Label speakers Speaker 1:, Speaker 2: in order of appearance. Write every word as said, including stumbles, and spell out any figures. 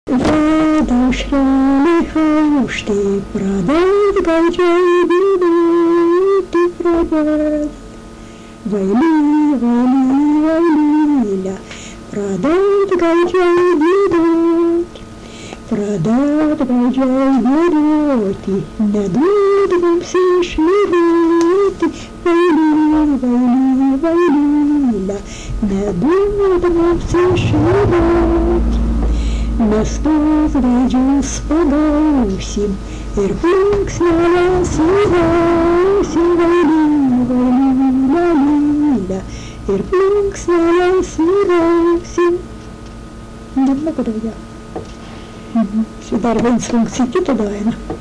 Speaker 1: Вода шрали хаушти, продать гайчай беду, ты продать. Вайли, вайли, вайли, продать гайчай беду, продать гайчай беду, не дадут вам все шлюбы. Вайли, вайли, вайли, не дадут вам все шлюбы. Насто звездю спадався, ir plunksnelės įvausi, vailī, vailī, lalīla, ir plunksnelės įvausi. Dar nepadarīja. Šī dar viens funkcija, kita daina.